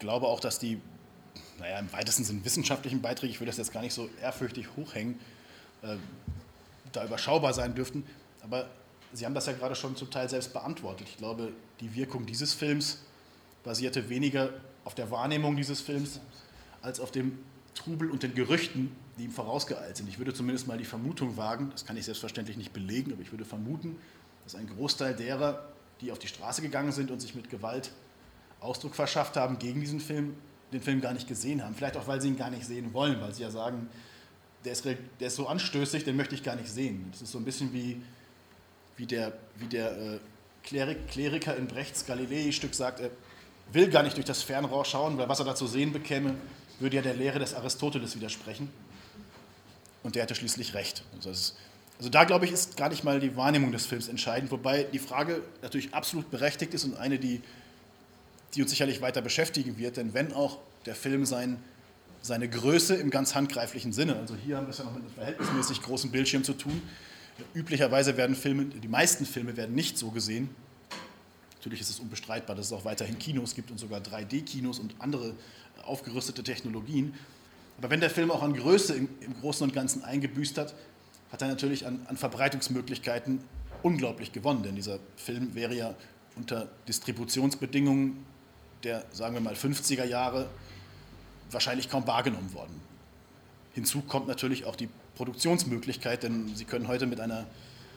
glaube auch, dass die, naja, im weitesten Sinne wissenschaftlichen Beiträge, ich will das jetzt gar nicht so ehrfürchtig hochhängen, da überschaubar sein dürften. Aber Sie haben das ja gerade schon zum Teil selbst beantwortet. Ich glaube, die Wirkung dieses Films basierte weniger auf der Wahrnehmung dieses Films als auf dem Trubel und den Gerüchten, die ihm vorausgeeilt sind. Ich würde zumindest mal die Vermutung wagen, das kann ich selbstverständlich nicht belegen, aber ich würde vermuten, dass ein Großteil derer, die auf die Straße gegangen sind und sich mit Gewalt Ausdruck verschafft haben gegen diesen Film, den Film gar nicht gesehen haben. Vielleicht auch, weil sie ihn gar nicht sehen wollen, weil sie ja sagen, der ist so anstößig, den möchte ich gar nicht sehen. Das ist so ein bisschen wie der Kleriker in Brechts Galilei-Stück sagt, er will gar nicht durch das Fernrohr schauen, weil was er da zu sehen bekäme, würde ja der Lehre des Aristoteles widersprechen. Und der hatte schließlich recht. Also da, glaube ich, ist gar nicht mal die Wahrnehmung des Films entscheidend, wobei die Frage natürlich absolut berechtigt ist und eine, die uns sicherlich weiter beschäftigen wird, denn wenn auch der Film seine Größe im ganz handgreiflichen Sinne, also hier haben wir es ja noch mit einem verhältnismäßig großen Bildschirm zu tun, üblicherweise werden die meisten Filme werden nicht so gesehen. Natürlich ist es unbestreitbar, dass es auch weiterhin Kinos gibt und sogar 3D-Kinos und andere aufgerüstete Technologien. Aber wenn der Film auch an Größe im Großen und Ganzen eingebüßt hat er natürlich an Verbreitungsmöglichkeiten unglaublich gewonnen. Denn dieser Film wäre ja unter Distributionsbedingungen der, sagen wir mal, 50er Jahre wahrscheinlich kaum wahrgenommen worden. Hinzu kommt natürlich auch die Produktionsmöglichkeit, denn Sie können heute mit einem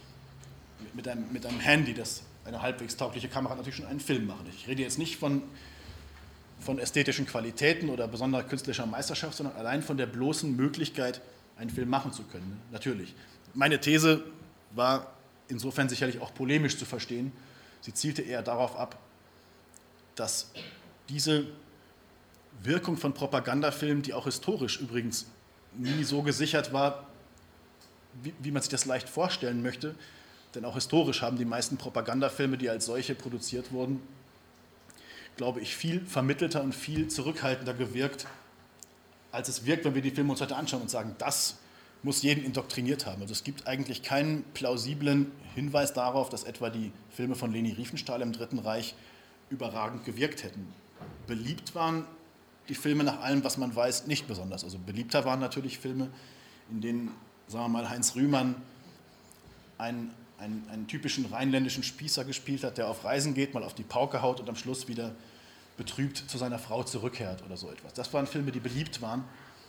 Handy, das eine halbwegs taugliche Kamera hat, natürlich schon einen Film machen. Ich rede jetzt nicht von ästhetischen Qualitäten oder besonderer künstlerischer Meisterschaft, sondern allein von der bloßen Möglichkeit, einen Film machen zu können. Natürlich. Meine These war insofern sicherlich auch polemisch zu verstehen. Sie zielte eher darauf ab, dass diese Wirkung von Propagandafilmen, die auch historisch übrigens nie so gesichert war, wie man sich das leicht vorstellen möchte, denn auch historisch haben die meisten Propagandafilme, die als solche produziert wurden, glaube ich, viel vermittelter und viel zurückhaltender gewirkt, als es wirkt, wenn wir die Filme uns heute anschauen und sagen, das muss jeden indoktriniert haben. Also es gibt eigentlich keinen plausiblen Hinweis darauf, dass etwa die Filme von Leni Riefenstahl im Dritten Reich überragend gewirkt hätten. Beliebt waren die Filme nach allem, was man weiß, nicht besonders. Also beliebter waren natürlich Filme, in denen, sagen wir mal, Heinz Rühmann einen typischen rheinländischen Spießer gespielt hat, der auf Reisen geht, mal auf die Pauke haut und am Schluss wieder betrübt zu seiner Frau zurückkehrt oder so etwas. Das waren Filme, die beliebt waren.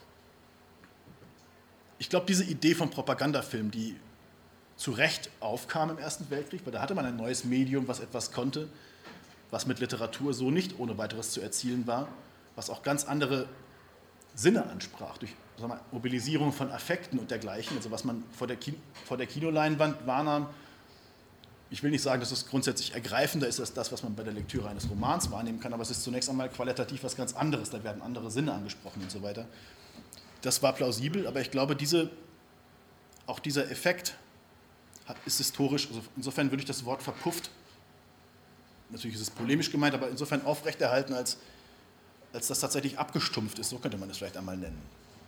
Ich glaube, diese Idee von Propagandafilm, die zu Recht aufkam im Ersten Weltkrieg, weil da hatte man ein neues Medium, was etwas konnte, was mit Literatur so nicht ohne weiteres zu erzielen war, was auch ganz andere Sinne ansprach, durch, sagen wir mal, Mobilisierung von Affekten und dergleichen, also was man vor der Kinoleinwand wahrnahm. Ich will nicht sagen, dass es grundsätzlich ergreifender ist als das, was man bei der Lektüre eines Romans wahrnehmen kann, aber es ist zunächst einmal qualitativ was ganz anderes, da werden andere Sinne angesprochen und so weiter. Das war plausibel, aber ich glaube, auch dieser Effekt ist historisch, also insofern würde ich das Wort verpufft, natürlich ist es polemisch gemeint, aber insofern aufrechterhalten, als das tatsächlich abgestumpft ist, so könnte man es vielleicht einmal nennen.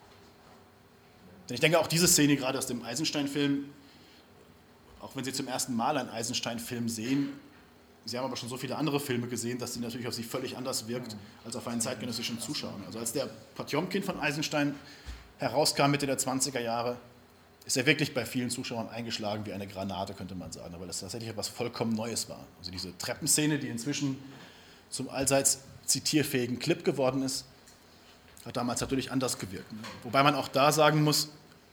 Denn ich denke, auch diese Szene gerade aus dem Eisenstein-Film, auch wenn Sie zum ersten Mal einen Eisenstein-Film sehen, Sie haben aber schon so viele andere Filme gesehen, dass sie natürlich auf Sie völlig anders wirkt als auf einen zeitgenössischen Zuschauer. Also als der Potjomkin von Eisenstein herauskam Mitte der 20er Jahre, ist er wirklich bei vielen Zuschauern eingeschlagen wie eine Granate, könnte man sagen, weil das tatsächlich etwas vollkommen Neues war. Also diese Treppenszene, die inzwischen zum allseits zitierfähigen Clip geworden ist, hat damals natürlich anders gewirkt. Wobei man auch da sagen muss,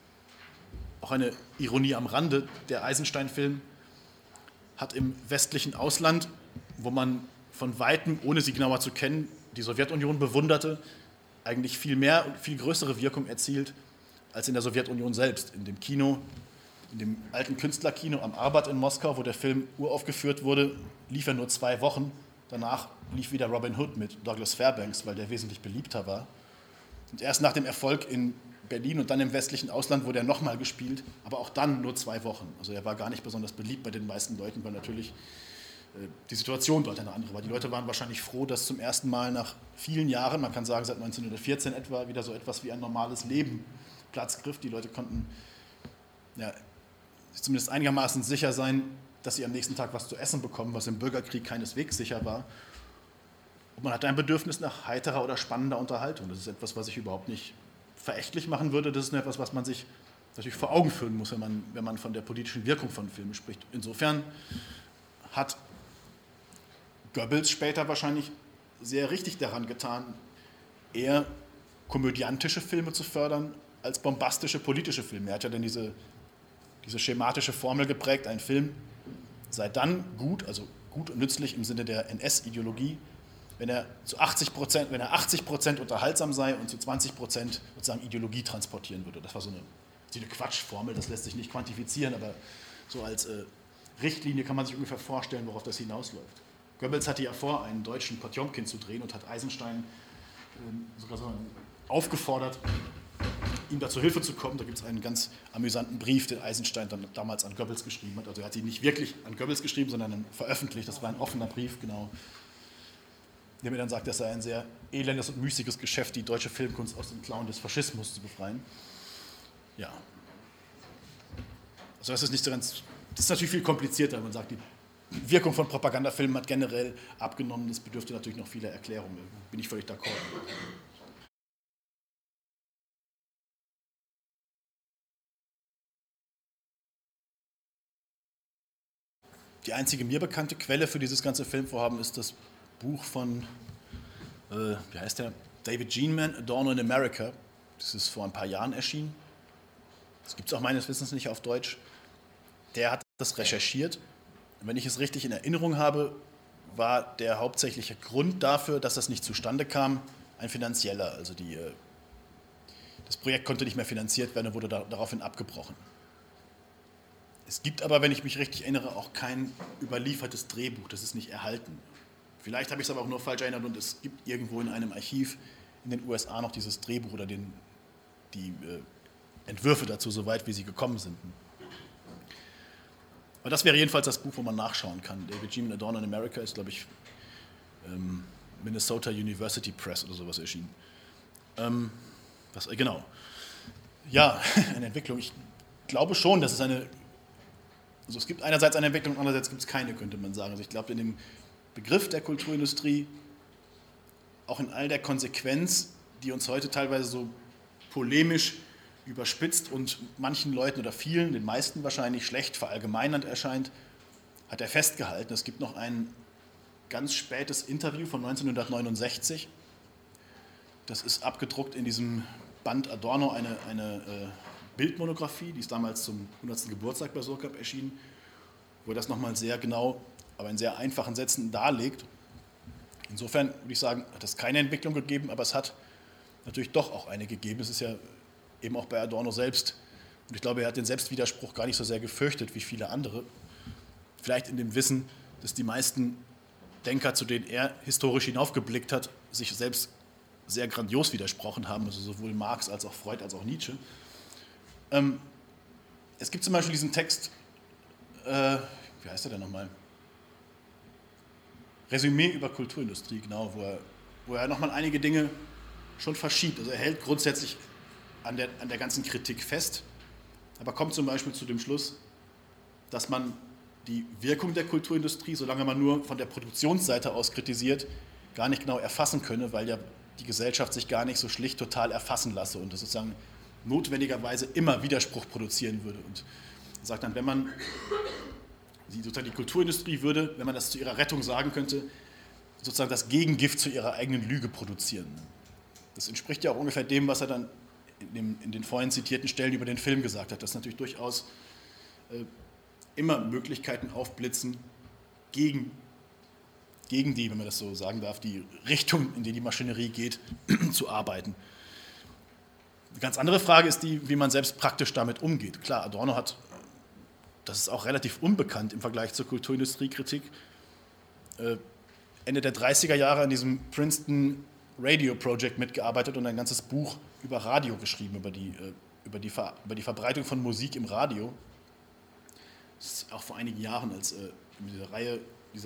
auch eine Ironie am Rande, der Eisenstein-Film hat im westlichen Ausland, wo man von Weitem, ohne sie genauer zu kennen, die Sowjetunion bewunderte, eigentlich viel mehr und viel größere Wirkung erzielt als in der Sowjetunion selbst. In dem Kino, in dem alten Künstlerkino am Arbat in Moskau, wo der Film uraufgeführt wurde, lief er nur 2 Wochen. Danach lief wieder Robin Hood mit Douglas Fairbanks, weil der wesentlich beliebter war. Und erst nach dem Erfolg in Berlin und dann im westlichen Ausland wurde er nochmal gespielt, aber auch dann nur 2 Wochen. Also er war gar nicht besonders beliebt bei den meisten Leuten, weil natürlich die Situation dort eine andere war. Die Leute waren wahrscheinlich froh, dass zum ersten Mal nach vielen Jahren, man kann sagen seit 1914 etwa, wieder so etwas wie ein normales Leben Platz griff. Die Leute konnten sich zumindest einigermaßen sicher sein, dass sie am nächsten Tag was zu essen bekommen, was im Bürgerkrieg keineswegs sicher war. Und man hat ein Bedürfnis nach heiterer oder spannender Unterhaltung. Das ist etwas, was ich überhaupt nicht verächtlich machen würde. Das ist etwas, was man sich natürlich vor Augen führen muss, wenn man von der politischen Wirkung von Filmen spricht. Insofern hat Goebbels später wahrscheinlich sehr richtig daran getan, eher komödiantische Filme zu fördern als bombastische politische Filme. Er hat ja dann diese schematische Formel geprägt, ein Film sei dann gut, also gut und nützlich im Sinne der NS-Ideologie, wenn er 80% unterhaltsam sei und zu 20% sozusagen Ideologie transportieren würde. Das war so eine Quatschformel, das lässt sich nicht quantifizieren, aber so als Richtlinie kann man sich ungefähr vorstellen, worauf das hinausläuft. Goebbels hatte ja vor, einen deutschen Potjomkin zu drehen und hat Eisenstein sogar so aufgefordert, ihm da zur Hilfe zu kommen. Da gibt es einen ganz amüsanten Brief, den Eisenstein dann damals an Goebbels geschrieben hat. Also er hat ihn nicht wirklich an Goebbels geschrieben, sondern veröffentlicht. Das war ein offener Brief, genau. Der mir dann sagt, das sei ein sehr elendes und müßiges Geschäft, die deutsche Filmkunst aus dem Klauen des Faschismus zu befreien. Ja. Also das ist nicht so ganz, das ist natürlich viel komplizierter, wenn man sagt, die Wirkung von Propagandafilmen hat generell abgenommen. Das bedürfte natürlich noch vieler Erklärungen. Bin ich völlig d'accord. Die einzige mir bekannte Quelle für dieses ganze Filmvorhaben ist das Buch von, wie heißt der? David Gene-Man, Adorno in America. Das ist vor ein paar Jahren erschienen. Das gibt es auch meines Wissens nicht auf Deutsch. Der hat das recherchiert. Und wenn ich es richtig in Erinnerung habe, war der hauptsächliche Grund dafür, dass das nicht zustande kam, ein finanzieller. Also das Projekt konnte nicht mehr finanziert werden und wurde daraufhin abgebrochen. Es gibt aber, wenn ich mich richtig erinnere, auch kein überliefertes Drehbuch. Das ist nicht erhalten. Vielleicht habe ich es aber auch nur falsch erinnert und es gibt irgendwo in einem Archiv in den USA noch dieses Drehbuch oder die Entwürfe dazu, soweit wie sie gekommen sind. Aber das wäre jedenfalls das Buch, wo man nachschauen kann. David Gene-Man, Adorno in America ist, glaube ich, Minnesota University Press oder sowas erschienen. Genau. Ja, eine Entwicklung. Ich glaube schon, dass es also es gibt einerseits eine Entwicklung, andererseits gibt es keine, könnte man sagen. Also ich glaube, in dem Begriff der Kulturindustrie, auch in all der Konsequenz, die uns heute teilweise so polemisch überspitzt und manchen Leuten oder vielen, den meisten wahrscheinlich, schlecht verallgemeinernd erscheint, hat er festgehalten. Es gibt noch ein ganz spätes Interview von 1969. Das ist abgedruckt in diesem Band Adorno, eine Bildmonographie, die ist damals zum 100. Geburtstag bei Surkamp erschienen, wo er das nochmal sehr genau, aber in sehr einfachen Sätzen darlegt. Insofern würde ich sagen, hat es keine Entwicklung gegeben, aber es hat natürlich doch auch eine gegeben. Es ist ja eben auch bei Adorno selbst. Und ich glaube, er hat den Selbstwiderspruch gar nicht so sehr gefürchtet wie viele andere. Vielleicht in dem Wissen, dass die meisten Denker, zu denen er historisch hinaufgeblickt hat, sich selbst sehr grandios widersprochen haben, also sowohl Marx als auch Freud als auch Nietzsche. Es gibt zum Beispiel diesen Text, wie heißt er denn nochmal? Resümee über Kulturindustrie, genau, wo er nochmal einige Dinge schon verschiebt. Also er hält grundsätzlich an der ganzen Kritik fest, aber kommt zum Beispiel zu dem Schluss, dass man die Wirkung der Kulturindustrie, solange man nur von der Produktionsseite aus kritisiert, gar nicht genau erfassen könne, weil ja die Gesellschaft sich gar nicht so schlicht total erfassen lasse und das sozusagen notwendigerweise immer Widerspruch produzieren würde. Und er sagt dann, wenn man die Kulturindustrie würde, wenn man das zu ihrer Rettung sagen könnte, sozusagen das Gegengift zu ihrer eigenen Lüge produzieren. Das entspricht ja auch ungefähr dem, was er dann in den vorhin zitierten Stellen über den Film gesagt hat, dass natürlich durchaus immer Möglichkeiten aufblitzen, gegen die, wenn man das so sagen darf, die Richtung, in die die Maschinerie geht, zu arbeiten. Eine ganz andere Frage ist die, wie man selbst praktisch damit umgeht. Klar, Adorno hat, das ist auch relativ unbekannt im Vergleich zur Kulturindustriekritik, Ende der 30er Jahre an diesem Princeton Radio Project mitgearbeitet und ein ganzes Buch über Radio geschrieben, über die Verbreitung von Musik im Radio. Das ist auch vor einigen Jahren, als in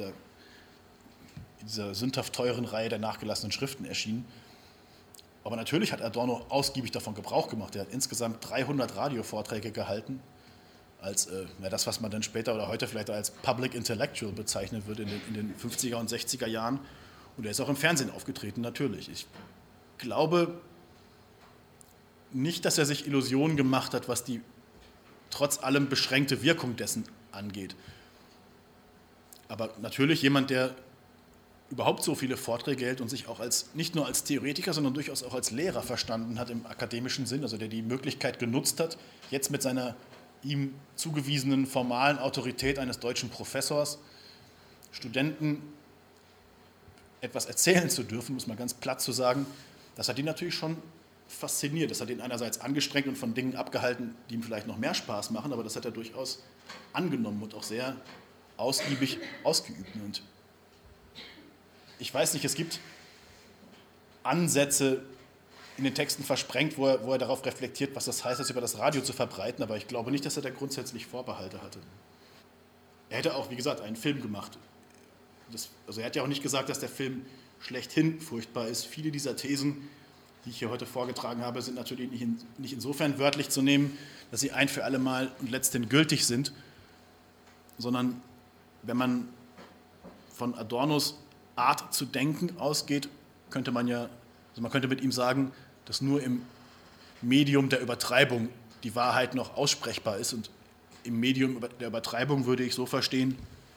dieser sündhaft teuren Reihe der nachgelassenen Schriften erschien. Aber natürlich hat Adorno ausgiebig davon Gebrauch gemacht. Er hat insgesamt 300 Radiovorträge gehalten, als das, was man dann später oder heute vielleicht als Public Intellectual bezeichnen würde in den 50er und 60er Jahren. Und er ist auch im Fernsehen aufgetreten, natürlich. Ich glaube nicht, dass er sich Illusionen gemacht hat, was die trotz allem beschränkte Wirkung dessen angeht. Aber natürlich jemand, der überhaupt so viele Vorträge hält und sich auch nicht nur als Theoretiker, sondern durchaus auch als Lehrer verstanden hat im akademischen Sinn, also der die Möglichkeit genutzt hat, jetzt mit seiner ihm zugewiesenen formalen Autorität eines deutschen Professors Studenten etwas erzählen zu dürfen, muss man ganz platt zu sagen, das hat ihn natürlich schon fasziniert. Das hat ihn einerseits angestrengt und von Dingen abgehalten, die ihm vielleicht noch mehr Spaß machen, aber das hat er durchaus angenommen und auch sehr ausgiebig ausgeübt. Und ich weiß nicht, es gibt Ansätze in den Texten versprengt, wo er darauf reflektiert, was das heißt, das über das Radio zu verbreiten, aber ich glaube nicht, dass er da grundsätzlich Vorbehalte hatte. Er hätte auch, wie gesagt, einen Film gemacht. Also er hat ja auch nicht gesagt, dass der Film schlechthin furchtbar ist. Viele dieser Thesen, die ich hier heute vorgetragen habe, sind natürlich nicht insofern wörtlich zu nehmen, dass sie ein für alle Mal und letztendlich gültig sind, sondern wenn man von Adornos Art zu denken ausgeht, könnte man mit ihm sagen, dass nur im Medium der Übertreibung die Wahrheit noch aussprechbar ist. Und im Medium der Übertreibung würde ich so verstehen,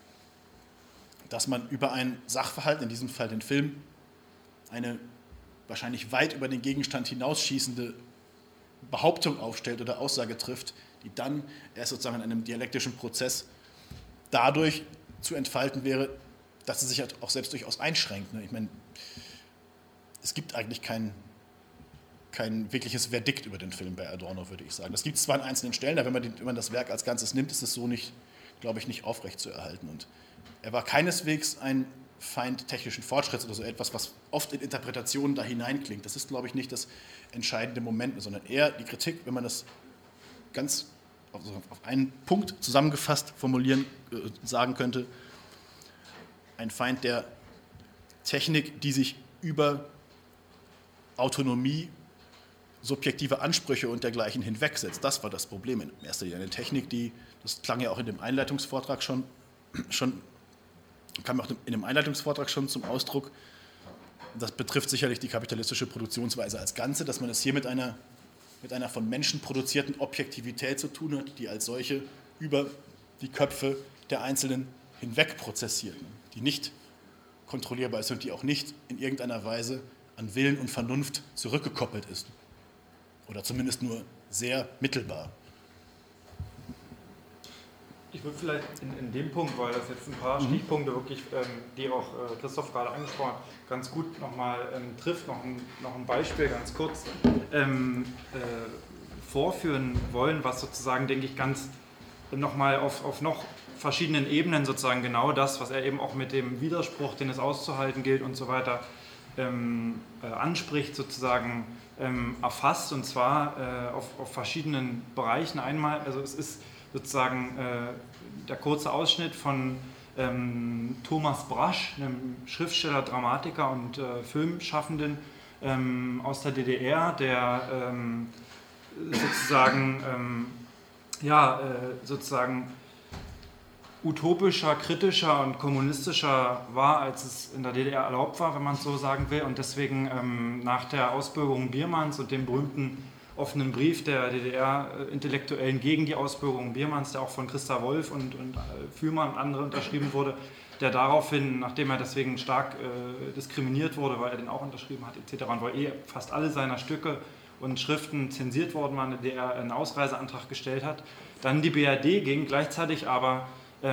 dass man über einen Sachverhalt, in diesem Fall den Film, eine wahrscheinlich weit über den Gegenstand hinausschießende Behauptung aufstellt oder Aussage trifft, die dann erst sozusagen in einem dialektischen Prozess dadurch zu entfalten wäre, dass sie sich halt auch selbst durchaus einschränkt. Ich meine, es gibt eigentlich kein wirkliches Verdikt über den Film bei Adorno, würde ich sagen. Das gibt es zwar an einzelnen Stellen, aber wenn man das Werk als Ganzes nimmt, ist es so nicht, glaube ich, nicht aufrecht zu erhalten. Und er war keineswegs ein Feind technischen Fortschritts oder so etwas, was oft in Interpretationen da hineinklingt. Das ist, glaube ich, nicht das entscheidende Moment, sondern eher die Kritik, wenn man das ganz auf einen Punkt zusammengefasst sagen könnte, ein Feind der Technik, die sich über Autonomie, subjektive Ansprüche und dergleichen hinwegsetzt. Das war das Problem in erster Linie. Eine Technik, das klang ja auch in dem Einleitungsvortrag kam auch in dem Einleitungsvortrag schon zum Ausdruck. Das betrifft sicherlich die kapitalistische Produktionsweise als Ganze, dass man es hier mit einer von Menschen produzierten Objektivität zu tun hat, die als solche über die Köpfe der Einzelnen hinweg prozessiert, die nicht kontrollierbar ist und die auch nicht in irgendeiner Weise an Willen und Vernunft zurückgekoppelt ist. Oder zumindest nur sehr mittelbar. Ich würde vielleicht in dem Punkt, weil das jetzt ein paar Stichpunkte wirklich, die auch Christoph gerade angesprochen hat, ganz gut nochmal trifft, noch ein Beispiel ganz kurz vorführen wollen, was sozusagen, denke ich, ganz nochmal auf noch verschiedenen Ebenen sozusagen genau das, was er eben auch mit dem Widerspruch, den es auszuhalten gilt und so weiter, anspricht, sozusagen erfasst, und zwar auf verschiedenen Bereichen. Einmal, also es ist sozusagen der kurze Ausschnitt von Thomas Brasch, einem Schriftsteller, Dramatiker und Filmschaffenden aus der DDR, der sozusagen utopischer, kritischer und kommunistischer war, als es in der DDR erlaubt war, wenn man es so sagen will. Und deswegen nach der Ausbürgerung Biermanns und dem berühmten offenen Brief der DDR-Intellektuellen gegen die Ausbürgerung Biermanns, der auch von Christa Wolf und Führmann und andere unterschrieben wurde, der daraufhin, nachdem er deswegen stark diskriminiert wurde, weil er den auch unterschrieben hat etc., und weil fast alle seiner Stücke und Schriften zensiert worden waren, der er einen Ausreiseantrag gestellt hat, dann die BRD ging, gleichzeitig aber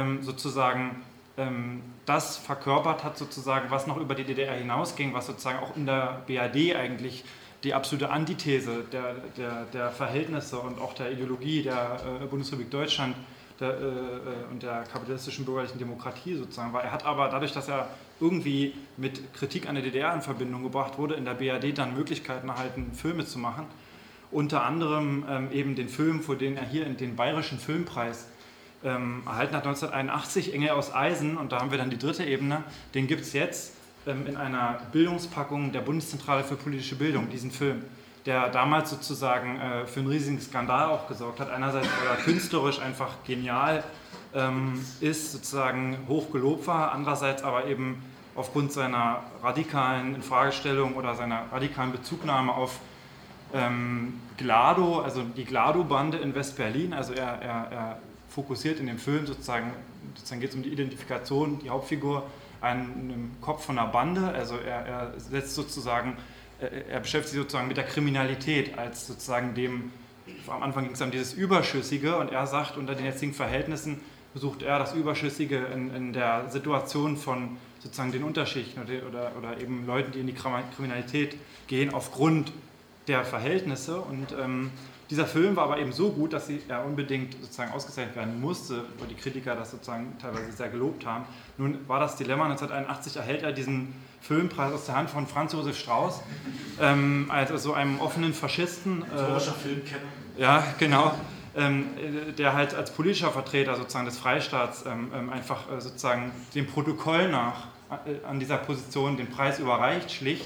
das verkörpert hat, sozusagen, was noch über die DDR hinausging, was sozusagen auch in der BRD eigentlich die absolute Antithese der Verhältnisse und auch der Ideologie der Bundesrepublik Deutschland und der kapitalistischen bürgerlichen Demokratie sozusagen war. Er hat aber dadurch, dass er irgendwie mit Kritik an der DDR in Verbindung gebracht wurde, in der BRD dann Möglichkeiten erhalten, Filme zu machen. Unter anderem eben den Film, für den er hier den Bayerischen Filmpreis erhalten hat 1981, Engel aus Eisen, und da haben wir dann die dritte Ebene, den gibt es jetzt in einer Bildungspackung der Bundeszentrale für politische Bildung, diesen Film, der damals sozusagen für einen riesigen Skandal auch gesorgt hat. Einerseits, weil er künstlerisch einfach genial ist, sozusagen hoch gelobt war, andererseits aber eben aufgrund seiner radikalen Infragestellung oder seiner radikalen Bezugnahme auf Glado, also die Glado-Bande in West-Berlin. Also er fokussiert in dem Film sozusagen geht es um die Identifikation, die Hauptfigur, einem Kopf von einer Bande. Also er setzt sozusagen, er beschäftigt sich sozusagen mit der Kriminalität als sozusagen dem, am Anfang ging es um dieses Überschüssige, und er sagt, unter den jetzigen Verhältnissen versucht er das Überschüssige in der Situation von sozusagen den Unterschichten oder eben Leuten, die in die Kriminalität gehen, aufgrund der Verhältnisse. Und dieser Film war aber eben so gut, dass er unbedingt sozusagen ausgezeichnet werden musste, wo die Kritiker das sozusagen teilweise sehr gelobt haben. Nun war das Dilemma, 1981 erhält er diesen Filmpreis aus der Hand von Franz Josef Strauß, also so einem offenen Faschisten. Historischer Filmkenner. Ja, genau. Der halt als politischer Vertreter sozusagen des Freistaats einfach sozusagen dem Protokoll nach an dieser Position den Preis überreicht, schlicht.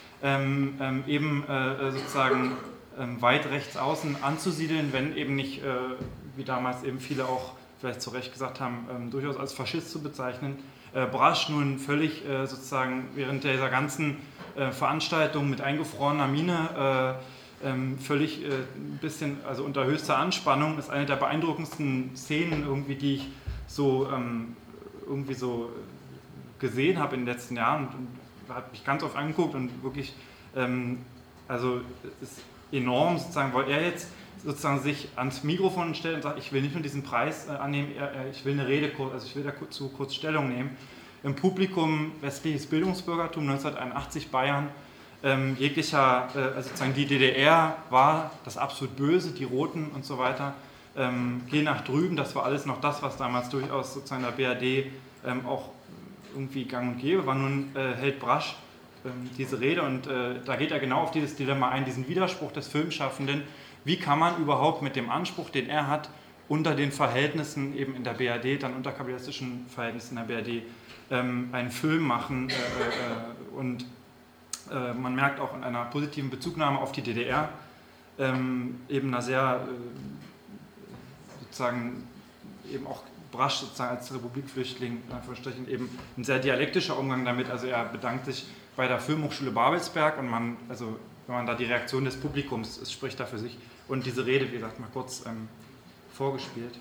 Sozusagen weit rechts außen anzusiedeln, wenn eben nicht, wie damals eben viele auch vielleicht zu Recht gesagt haben, durchaus als Faschist zu bezeichnen. Brasch nun völlig sozusagen während dieser ganzen Veranstaltung mit eingefrorener Miene völlig ein bisschen, also unter höchster Anspannung, ist eine der beeindruckendsten Szenen irgendwie, die ich so irgendwie so gesehen habe in den letzten Jahren, und habe mich ganz oft angeguckt und wirklich, also es ist enorm sozusagen, weil er jetzt sozusagen sich ans Mikrofon stellt und sagt, ich will nicht nur diesen Preis annehmen, ich will eine Rede, also ich will dazu kurz Stellung nehmen. Im Publikum westliches Bildungsbürgertum 1981 Bayern, jeglicher, also sozusagen die DDR war das absolut Böse, die Roten und so weiter, geh nach drüben, das war alles noch das, was damals durchaus sozusagen der BRD auch irgendwie gang und gäbe war. Nun hält Brasch diese Rede, und da geht er genau auf dieses Dilemma ein, diesen Widerspruch des Filmschaffenden. Wie kann man überhaupt mit dem Anspruch, den er hat, unter den Verhältnissen eben in der BRD, dann unter kapitalistischen Verhältnissen in der BRD, einen Film machen, und man merkt auch in einer positiven Bezugnahme auf die DDR eben einer sehr sozusagen eben auch Brasch sozusagen als Republikflüchtling in Anführungsstrichen eben ein sehr dialektischer Umgang damit. Also er bedankt sich bei der Filmhochschule Babelsberg, und also wenn man da die Reaktion des Publikums, es spricht da für sich, und diese Rede, wie gesagt, mal kurz vorgespielt.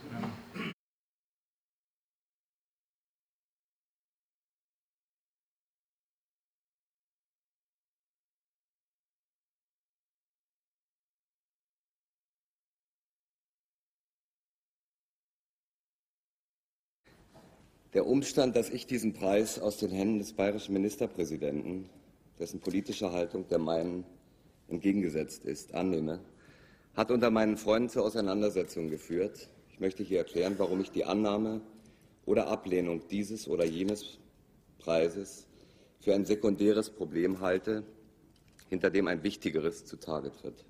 Der Umstand, dass ich diesen Preis aus den Händen des bayerischen Ministerpräsidenten, dessen politische Haltung der meinen entgegengesetzt ist, annehme, hat unter meinen Freunden zur Auseinandersetzung geführt. Ich möchte hier erklären, warum ich die Annahme oder Ablehnung dieses oder jenes Preises für ein sekundäres Problem halte, hinter dem ein wichtigeres zutage tritt.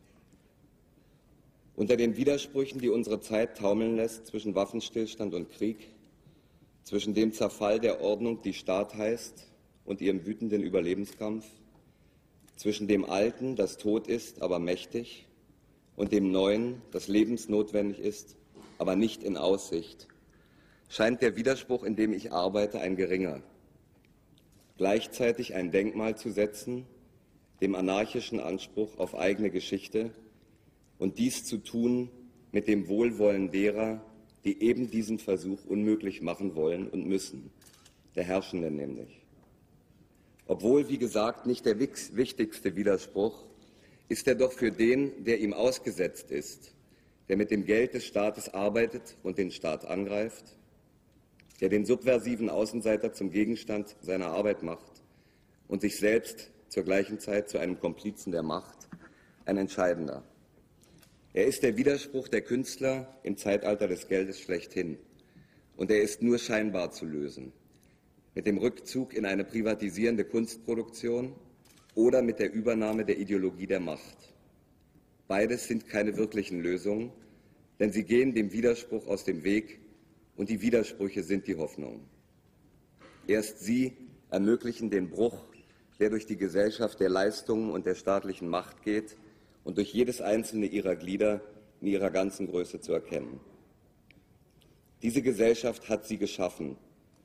Unter den Widersprüchen, die unsere Zeit taumeln lässt zwischen Waffenstillstand und Krieg, zwischen dem Zerfall der Ordnung, die Staat heißt, und ihrem wütenden Überlebenskampf, zwischen dem Alten, das tot ist, aber mächtig, und dem Neuen, das lebensnotwendig ist, aber nicht in Aussicht, scheint der Widerspruch, in dem ich arbeite, ein geringer. Gleichzeitig ein Denkmal zu setzen, dem anarchischen Anspruch auf eigene Geschichte, und dies zu tun mit dem Wohlwollen derer, die eben diesen Versuch unmöglich machen wollen und müssen, der Herrschenden nämlich. Obwohl, wie gesagt, nicht der wichtigste Widerspruch, ist er doch für den, der ihm ausgesetzt ist, der mit dem Geld des Staates arbeitet und den Staat angreift, der den subversiven Außenseiter zum Gegenstand seiner Arbeit macht und sich selbst zur gleichen Zeit zu einem Komplizen der Macht, ein entscheidender. Er ist der Widerspruch der Künstler im Zeitalter des Geldes schlechthin, und er ist nur scheinbar zu lösen, mit dem Rückzug in eine privatisierende Kunstproduktion oder mit der Übernahme der Ideologie der Macht. Beides sind keine wirklichen Lösungen, denn sie gehen dem Widerspruch aus dem Weg, und die Widersprüche sind die Hoffnung. Erst sie ermöglichen den Bruch, der durch die Gesellschaft der Leistungen und der staatlichen Macht geht und durch jedes einzelne ihrer Glieder in ihrer ganzen Größe zu erkennen. Diese Gesellschaft hat sie geschaffen.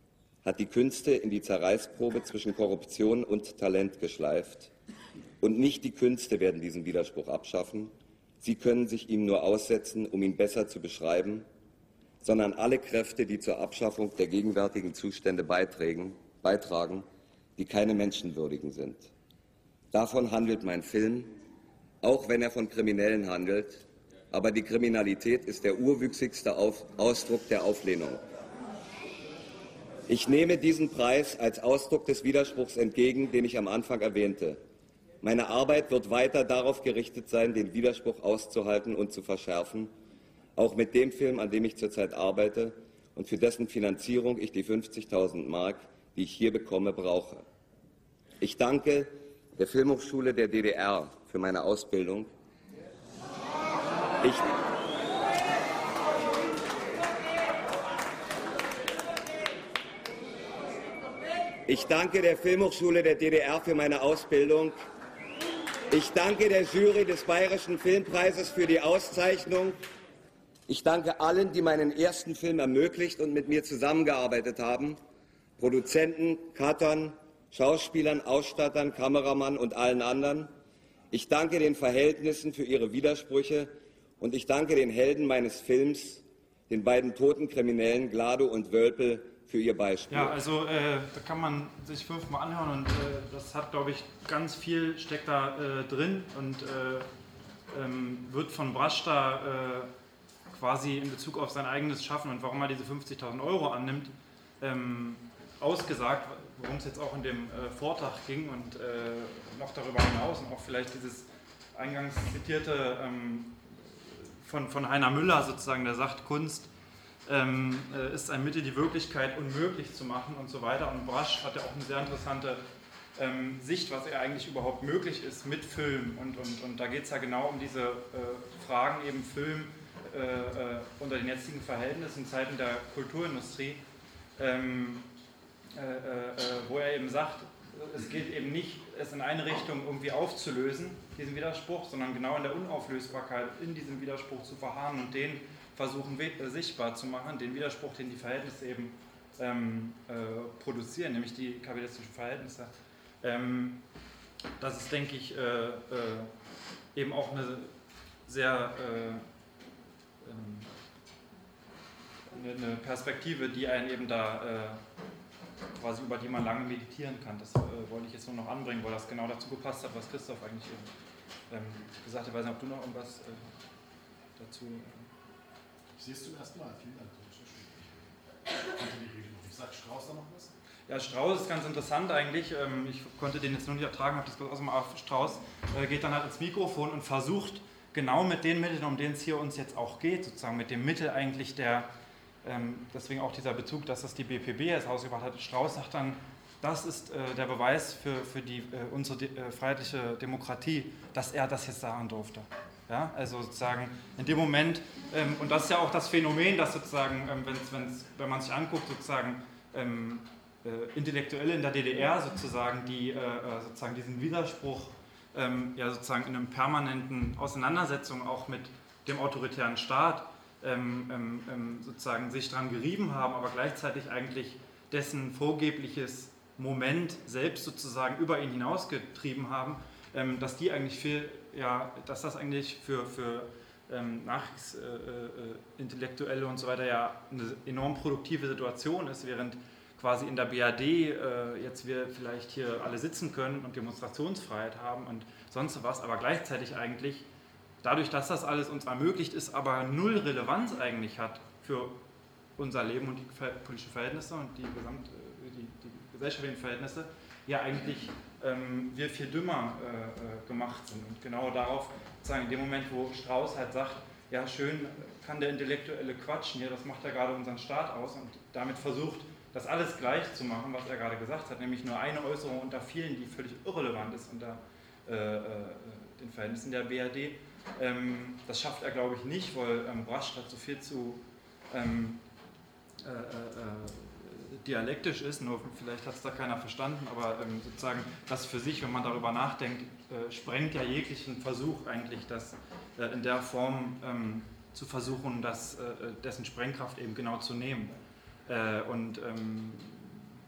hat die Künste in die Zerreißprobe zwischen Korruption und Talent geschleift. Und nicht die Künste werden diesen Widerspruch abschaffen. Sie können sich ihm nur aussetzen, um ihn besser zu beschreiben, sondern alle Kräfte, die zur Abschaffung der gegenwärtigen Zustände beitragen, die keine menschenwürdigen sind. Davon handelt mein Film, auch wenn er von Kriminellen handelt, aber die Kriminalität ist der urwüchsigste Ausdruck der Auflehnung. Ich nehme diesen Preis als Ausdruck des Widerspruchs entgegen, den ich am Anfang erwähnte. Meine Arbeit wird weiter darauf gerichtet sein, den Widerspruch auszuhalten und zu verschärfen, auch mit dem Film, an dem ich zurzeit arbeite und für dessen Finanzierung ich die 50.000 Mark, die ich hier bekomme, brauche. Ich danke der Filmhochschule der DDR für meine Ausbildung. Ich danke der Filmhochschule der DDR für meine Ausbildung. Ich danke der Jury des Bayerischen Filmpreises für die Auszeichnung. Ich danke allen, die meinen ersten Film ermöglicht und mit mir zusammengearbeitet haben. Produzenten, Cuttern, Schauspielern, Ausstattern, Kameramann und allen anderen. Ich danke den Verhältnissen für ihre Widersprüche und ich danke den Helden meines Films, den beiden toten Kriminellen Glado und Wölpel, für ihr Beispiel. Ja, also da kann man sich 5-mal anhören und das hat, glaube ich, ganz viel steckt da drin und wird von Brasch da quasi in Bezug auf sein eigenes Schaffen und warum er diese 50.000 Euro annimmt, ausgesagt, worum es jetzt auch in dem Vortrag ging und noch darüber hinaus und auch vielleicht dieses eingangs zitierte von Heiner Müller sozusagen, der sagt, Kunst ist ein Mittel, die Wirklichkeit unmöglich zu machen und so weiter. Und Brasch hat ja auch eine sehr interessante Sicht, was ja eigentlich überhaupt möglich ist mit Film. Und da geht es ja genau um diese Fragen, eben Film unter den jetzigen Verhältnissen in Zeiten der Kulturindustrie, wo er eben sagt, es geht eben nicht, es in eine Richtung irgendwie aufzulösen, diesen Widerspruch, sondern genau in der Unauflösbarkeit in diesem Widerspruch zu verharren und den versuchen sichtbar zu machen, den Widerspruch, den die Verhältnisse eben produzieren, nämlich die kapitalistischen Verhältnisse. Das ist, denke ich, eben auch eine sehr eine Perspektive, die einen eben da quasi über die man lange meditieren kann. Das wollte ich jetzt nur noch anbringen, weil das genau dazu gepasst hat, was Christoph eigentlich gesagt hat. Ich weiß nicht, ob du noch irgendwas dazu... Ich sehe es zum ersten Mal. Vielen Dank. Ich kannte die Regel noch nicht. Sagt Strauß da noch was? Ja, Strauß ist ganz interessant eigentlich. Ich konnte den jetzt noch nicht ertragen, habe das aus dem auf. Strauß geht dann halt ins Mikrofon und versucht genau mit den Mitteln, um denen es hier uns jetzt auch geht, sozusagen mit dem Mittel eigentlich der, deswegen auch dieser Bezug, dass das die BPB jetzt ausgebracht hat. Strauß sagt dann, das ist der Beweis für unsere freiheitliche Demokratie, dass er das jetzt sagen durfte. Ja, also sozusagen in dem Moment, und das ist ja auch das Phänomen, dass sozusagen, wenn man sich anguckt, sozusagen Intellektuelle in der DDR sozusagen, die sozusagen diesen Widerspruch ja sozusagen in einer permanenten Auseinandersetzung auch mit dem autoritären Staat sozusagen sich dran gerieben haben, aber gleichzeitig eigentlich dessen vorgebliches Moment selbst sozusagen über ihn hinausgetrieben haben, dass die eigentlich dass das eigentlich für Nachkriegsintellektuelle und so weiter ja eine enorm produktive Situation ist, während quasi in der BRD jetzt wir vielleicht hier alle sitzen können und Demonstrationsfreiheit haben und sonst was, aber gleichzeitig eigentlich dadurch, dass das alles uns ermöglicht ist, aber null Relevanz eigentlich hat für unser Leben und die politischen Verhältnisse und die gesellschaftlichen Verhältnisse, ja eigentlich wir viel dümmer gemacht sind. Und genau darauf, sozusagen in dem Moment, wo Strauß halt sagt, ja schön kann der Intellektuelle quatschen hier, das macht ja gerade unseren Staat aus und damit versucht, das alles gleich zu machen, was er gerade gesagt hat, nämlich nur eine Äußerung unter vielen, die völlig irrelevant ist unter den Verhältnissen der BRD. Das schafft er, glaube ich, nicht, weil Brasch dazu viel zu dialektisch ist, nur vielleicht hat es da keiner verstanden, aber sozusagen das für sich, wenn man darüber nachdenkt, sprengt ja jeglichen Versuch eigentlich, das in der Form zu versuchen, dessen Sprengkraft eben genau zu nehmen. Und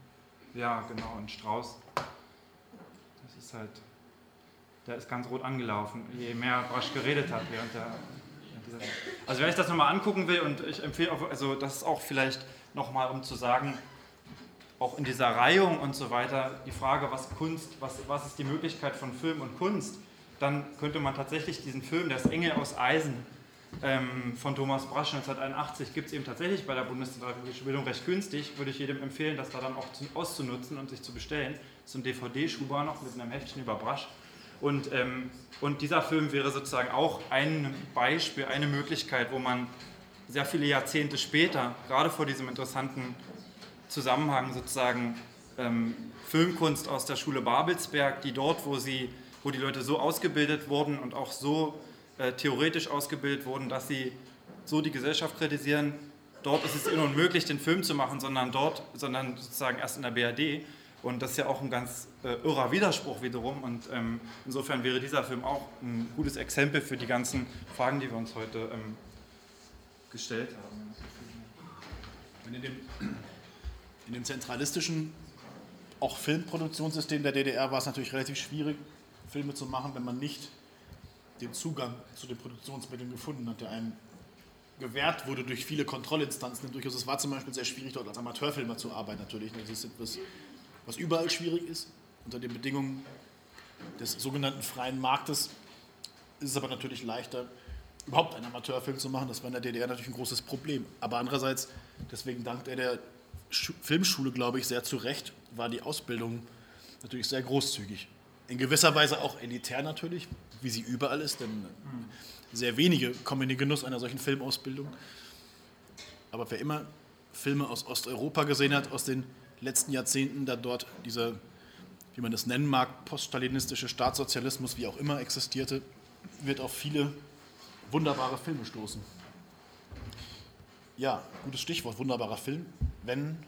Ja, genau, und Strauß. Das ist halt, der ist ganz rot angelaufen, je mehr Brasch geredet hat während dieser. Also wer sich das nochmal angucken will, und ich empfehle auch, also das ist auch vielleicht nochmal, um zu sagen, auch in dieser Reihung und so weiter, die Frage, was Kunst, was ist die Möglichkeit von Film und Kunst, dann könnte man tatsächlich diesen Film, Das Engel aus Eisen, von Thomas Brasch 1981, gibt es eben tatsächlich bei der Bundeszentralrepublikischen Bildung recht günstig, würde ich jedem empfehlen, das da dann auch auszunutzen und sich zu bestellen. Zum DVD-Schuber noch mit einem Heftchen über Brasch. Und dieser Film wäre sozusagen auch ein Beispiel, eine Möglichkeit, wo man sehr viele Jahrzehnte später, gerade vor diesem interessanten Zusammenhang sozusagen Filmkunst aus der Schule Babelsberg, die dort, wo die Leute so ausgebildet wurden und auch so theoretisch ausgebildet wurden, dass sie so die Gesellschaft kritisieren, dort ist es ihnen unmöglich, den Film zu machen, sondern sozusagen erst in der BRD. Und das ist ja auch ein ganz irrer Widerspruch wiederum. Und insofern wäre dieser Film auch ein gutes Exempel für die ganzen Fragen, die wir uns heute gestellt haben. In dem zentralistischen, auch Filmproduktionssystem der DDR war es natürlich relativ schwierig, Filme zu machen, wenn man nicht den Zugang zu den Produktionsmitteln gefunden hat, der einem gewährt wurde durch viele Kontrollinstanzen. Es war zum Beispiel sehr schwierig, dort als Amateurfilmer zu arbeiten natürlich. Das ist etwas, was überall schwierig ist. Unter den Bedingungen des sogenannten freien Marktes ist es aber natürlich leichter, überhaupt einen Amateurfilm zu machen. Das war in der DDR natürlich ein großes Problem. Aber andererseits, deswegen dankt er der Filmschule, glaube ich, sehr zu Recht, war die Ausbildung natürlich sehr großzügig. In gewisser Weise auch elitär natürlich, wie sie überall ist, denn sehr wenige kommen in den Genuss einer solchen Filmausbildung. Aber wer immer Filme aus Osteuropa gesehen hat, aus den letzten Jahrzehnten, da dort dieser, wie man das nennen mag, poststalinistische Staatssozialismus, wie auch immer existierte, wird auf viele wunderbare Filme stoßen. Ja, gutes Stichwort, wunderbarer Film. Wenn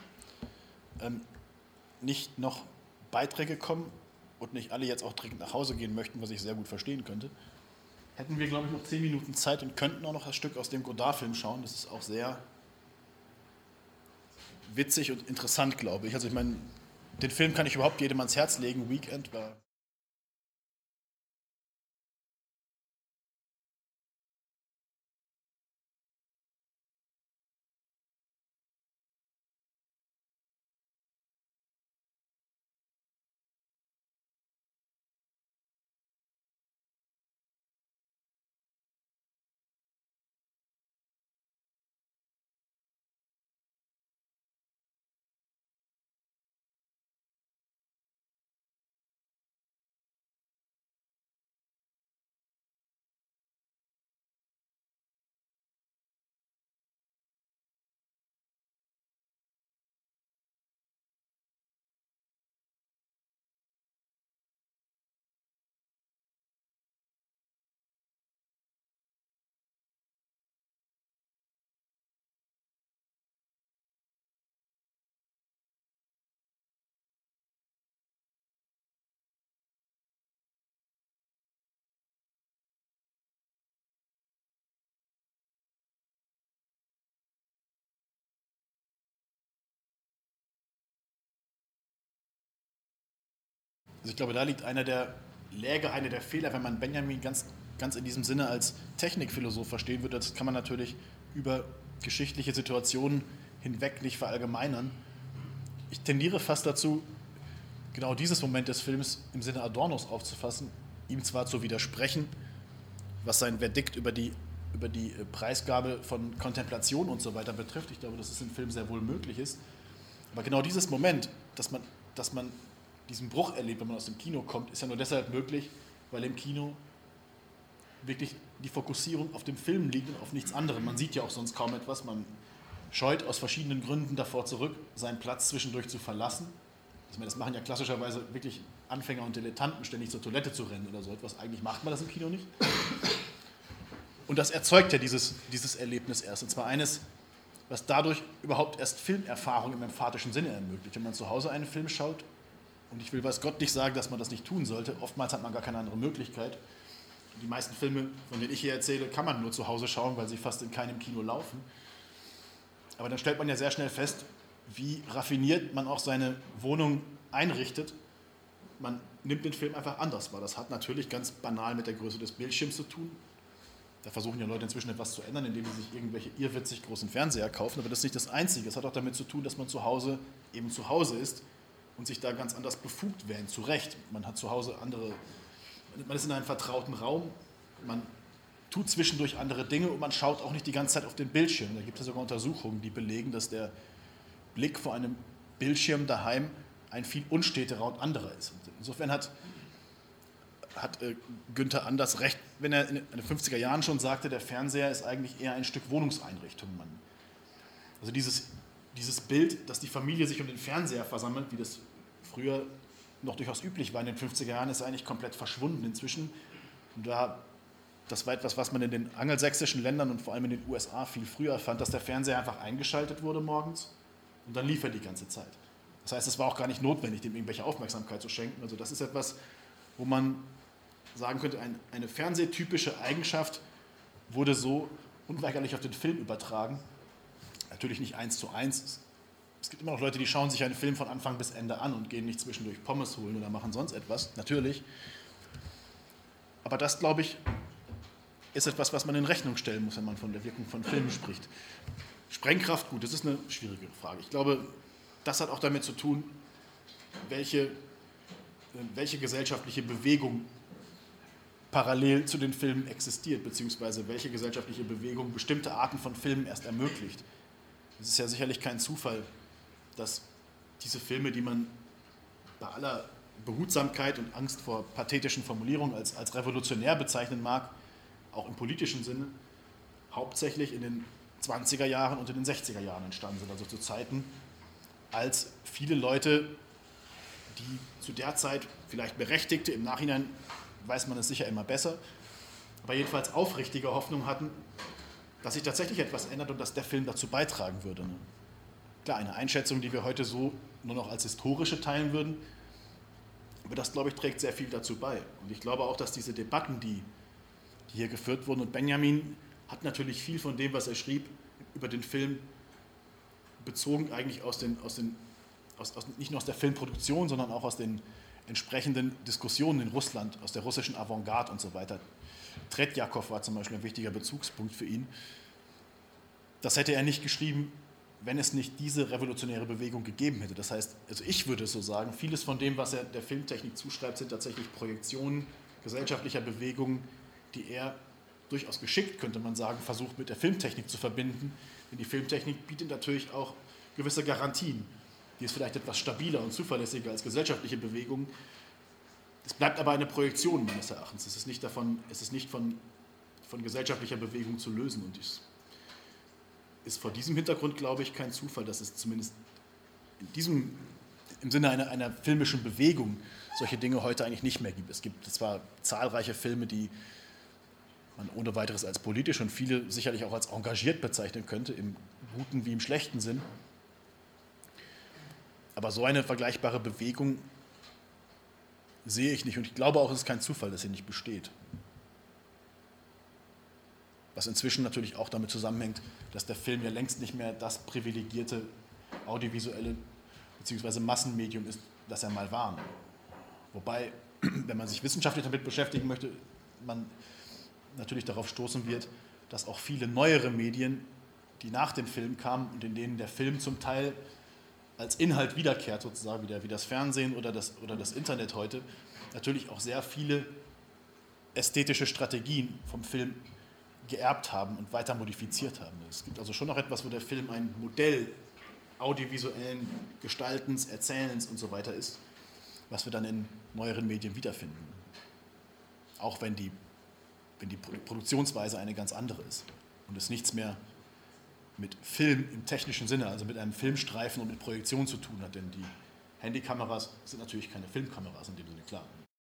nicht noch Beiträge kommen und nicht alle jetzt auch dringend nach Hause gehen möchten, was ich sehr gut verstehen könnte, hätten wir, glaube ich, noch 10 Minuten Zeit und könnten auch noch das Stück aus dem Godard-Film schauen. Das ist auch sehr witzig und interessant, glaube ich. Also ich meine, den Film kann ich überhaupt jedem ans Herz legen. Weekend war... Also ich glaube, da liegt eine der Fehler, wenn man Benjamin ganz in diesem Sinne als Technikphilosoph verstehen würde. Das kann man natürlich über geschichtliche Situationen hinweg nicht verallgemeinern. Ich tendiere fast dazu, genau dieses Moment des Films im Sinne Adornos aufzufassen, ihm zwar zu widersprechen, was sein Verdikt über die Preisgabe von Kontemplation und so weiter betrifft. Ich glaube, dass es im Film sehr wohl möglich ist. Aber genau dieses Moment, dass man diesen Bruch erlebt, wenn man aus dem Kino kommt, ist ja nur deshalb möglich, weil im Kino wirklich die Fokussierung auf dem Film liegt und auf nichts anderem. Man sieht ja auch sonst kaum etwas, man scheut aus verschiedenen Gründen davor zurück, seinen Platz zwischendurch zu verlassen. Ich meine, das machen ja klassischerweise wirklich Anfänger und Dilettanten, ständig zur Toilette zu rennen oder so etwas. Eigentlich macht man das im Kino nicht. Und das erzeugt ja dieses Erlebnis erst. Und zwar eines, was dadurch überhaupt erst Filmerfahrung im emphatischen Sinne ermöglicht. Wenn man zu Hause einen Film schaut, und ich will weiß Gott nicht sagen, dass man das nicht tun sollte, oftmals hat man gar keine andere Möglichkeit. Die meisten Filme, von denen ich hier erzähle, kann man nur zu Hause schauen, weil sie fast in keinem Kino laufen. Aber dann stellt man ja sehr schnell fest, wie raffiniert man auch seine Wohnung einrichtet. Man nimmt den Film einfach anders wahr. Das hat natürlich ganz banal mit der Größe des Bildschirms zu tun. Da versuchen ja Leute inzwischen etwas zu ändern, indem sie sich irgendwelche irrwitzig großen Fernseher kaufen. Aber das ist nicht das Einzige. Es hat auch damit zu tun, dass man zu Hause eben zu Hause ist und sich da ganz anders befugt wähnt. Zu Recht. Man hat zu Hause man ist in einem vertrauten Raum, man tut zwischendurch andere Dinge und man schaut auch nicht die ganze Zeit auf den Bildschirm. Da gibt es sogar Untersuchungen, die belegen, dass der Blick vor einem Bildschirm daheim ein viel unsteterer und anderer ist. Insofern hat Günther Anders recht, wenn er in den 50er Jahren schon sagte, der Fernseher ist eigentlich eher ein Stück Wohnungseinrichtung. Also dieses Bild, dass die Familie sich um den Fernseher versammelt, wie das früher noch durchaus üblich war in den 50er Jahren, ist eigentlich komplett verschwunden inzwischen. Und das war etwas, was man in den angelsächsischen Ländern und vor allem in den USA viel früher fand, dass der Fernseher einfach eingeschaltet wurde morgens und dann lief er die ganze Zeit. Das heißt, es war auch gar nicht notwendig, dem irgendwelche Aufmerksamkeit zu schenken. Also das ist etwas, wo man sagen könnte, eine fernsehtypische Eigenschaft wurde so unweigerlich auf den Film übertragen. Natürlich nicht 1:1. Es gibt immer noch Leute, die schauen sich einen Film von Anfang bis Ende an und gehen nicht zwischendurch Pommes holen oder machen sonst etwas. Natürlich. Aber das, glaube ich, ist etwas, was man in Rechnung stellen muss, wenn man von der Wirkung von Filmen spricht. Sprengkraft, gut, das ist eine schwierige Frage. Ich glaube, das hat auch damit zu tun, welche gesellschaftliche Bewegung parallel zu den Filmen existiert, beziehungsweise welche gesellschaftliche Bewegung bestimmte Arten von Filmen erst ermöglicht. Es ist ja sicherlich kein Zufall, dass diese Filme, die man bei aller Behutsamkeit und Angst vor pathetischen Formulierungen als revolutionär bezeichnen mag, auch im politischen Sinne, hauptsächlich in den 20er Jahren und in den 60er Jahren entstanden sind, also zu Zeiten, als viele Leute, die zu der Zeit vielleicht berechtigte, im Nachhinein weiß man es sicher immer besser, aber jedenfalls aufrichtige Hoffnung hatten, dass sich tatsächlich etwas ändert und dass der Film dazu beitragen würde. Klar, eine Einschätzung, die wir heute so nur noch als historische teilen würden, aber das, glaube ich, trägt sehr viel dazu bei. Und ich glaube auch, dass diese Debatten, die hier geführt wurden, und Benjamin hat natürlich viel von dem, was er schrieb, über den Film bezogen eigentlich nicht nur aus der Filmproduktion, sondern auch aus den entsprechenden Diskussionen in Russland, aus der russischen Avantgarde und so weiter. Tretjakow war zum Beispiel ein wichtiger Bezugspunkt für ihn. Das hätte er nicht geschrieben, wenn es nicht diese revolutionäre Bewegung gegeben hätte. Das heißt, also ich würde es so sagen, vieles von dem, was er der Filmtechnik zuschreibt, sind tatsächlich Projektionen gesellschaftlicher Bewegungen, die er durchaus geschickt, könnte man sagen, versucht mit der Filmtechnik zu verbinden. Denn die Filmtechnik bietet natürlich auch gewisse Garantien. Die ist vielleicht etwas stabiler und zuverlässiger als gesellschaftliche Bewegungen. Es bleibt aber eine Projektion meines Erachtens. Es ist nicht von gesellschaftlicher Bewegung zu lösen. Und es ist vor diesem Hintergrund, glaube ich, kein Zufall, dass es zumindest im Sinne einer filmischen Bewegung solche Dinge heute eigentlich nicht mehr gibt. Es gibt zwar zahlreiche Filme, die man ohne weiteres als politisch und viele sicherlich auch als engagiert bezeichnen könnte, im guten wie im schlechten Sinn. Aber so eine vergleichbare Bewegung sehe ich nicht. Und ich glaube auch, es ist kein Zufall, dass sie nicht besteht. Was inzwischen natürlich auch damit zusammenhängt, dass der Film ja längst nicht mehr das privilegierte audiovisuelle bzw. Massenmedium ist, das er mal war. Wobei, wenn man sich wissenschaftlich damit beschäftigen möchte, man natürlich darauf stoßen wird, dass auch viele neuere Medien, die nach dem Film kamen und in denen der Film zum Teil als Inhalt wiederkehrt, sozusagen wie das Fernsehen oder das Internet heute, natürlich auch sehr viele ästhetische Strategien vom Film geerbt haben und weiter modifiziert haben. Es gibt also schon noch etwas, wo der Film ein Modell audiovisuellen Gestaltens, Erzählens und so weiter ist, was wir dann in neueren Medien wiederfinden. Auch wenn die Produktionsweise eine ganz andere ist und es nichts mehr mit Film im technischen Sinne, also mit einem Filmstreifen und mit Projektion zu tun hat, denn die Handykameras sind natürlich keine Filmkameras in dem Sinne, klar.